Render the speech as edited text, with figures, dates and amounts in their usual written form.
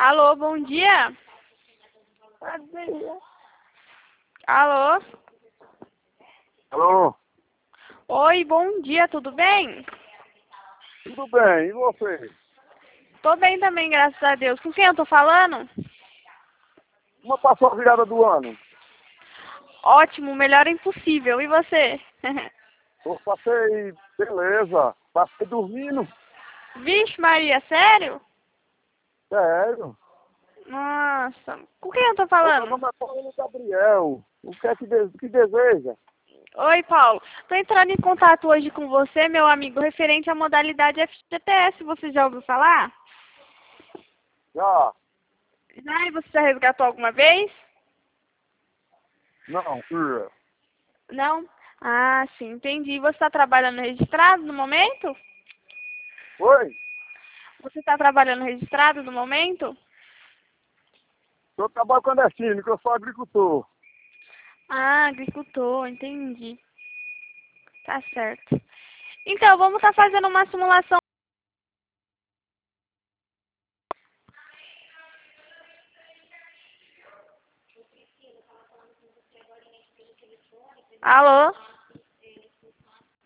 Alô, bom dia. Cadê? Alô. Alô, Oi, bom dia, tudo bem? tudo bem? E você? Tô bem também, graças a Deus. Com quem eu tô falando? Como passou a virada do ano? Ótimo, melhor é impossível. E você? Eu passei, beleza. Passei dormindo. Vixe, Maria, sério? Sério. Nossa, com quem eu tô O meu falando? nome é Paulo Gabriel. O que é que deseja? Oi, Paulo. Tô entrando em contato hoje com você, meu amigo, referente à modalidade FGTS. Você já ouviu falar? Já? Já, e você já resgatou alguma vez? Não, filha. Não? Ah, sim, entendi. Você está trabalhando registrado no momento? Oi? Você está trabalhando registrado no momento? Eu trabalho clandestino, que eu sou agricultor. Ah, agricultor, entendi. Tá certo. Então, vamos estar fazendo uma simulação. Alô?